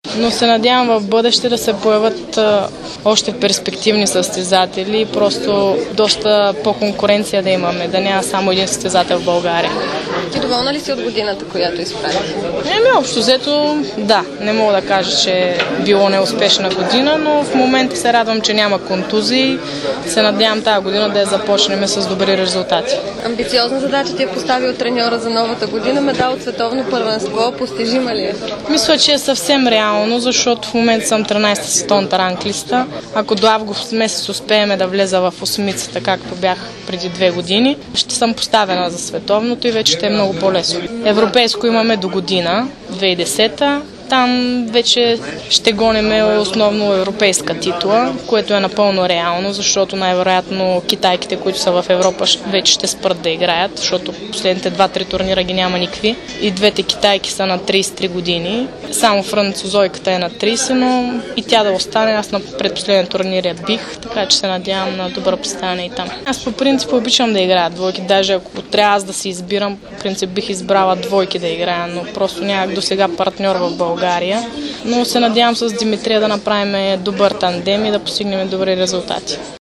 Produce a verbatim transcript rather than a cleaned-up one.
Но се надявам в бъдеще да се появят а, още перспективни състезатели, просто доста по-конкуренция да имаме, да няма само един състезател в България. Ти доволна ли си от годината, която изпрати? Еми, общо взето, да. Не мога да кажа, че е било неуспешна година, но в момента се радвам, че няма контузии. Се надявам тази година да я започнем с добри резултати. Амбициозна задача ти е поставил треньора за новата година. Медал от световно първенство. Постижима ли е? Мисля, че е съвсем реално, защото в момента съм тринайсета световната ранглиста. Ако до август месец успеем да влеза в осмицата, както бях преди две години, ще съм поставена за световното и вече ще е много по-лесно. Европейско имаме до година, две хиляди и десета. Там вече ще гонеме основно европейска титла, което е напълно реално, защото най-вероятно китайките, които са в Европа, вече ще спрат да играят, защото последните два-три турнира ги няма никакви. И двете китайки са на трийсет и три години. Само французойката е на трийсет, но и тя да остане. Аз на предпоследен турнир я бих, така че се надявам на добро представяне и там. Аз по принцип обичам да играя двойки, даже ако трябва аз да си избирам, по принцип бих избрала двойки да играя, но просто нямах до сега партньор в България. Но се надявам с Димитрия да направим добър тандем и да постигнем добри резултати.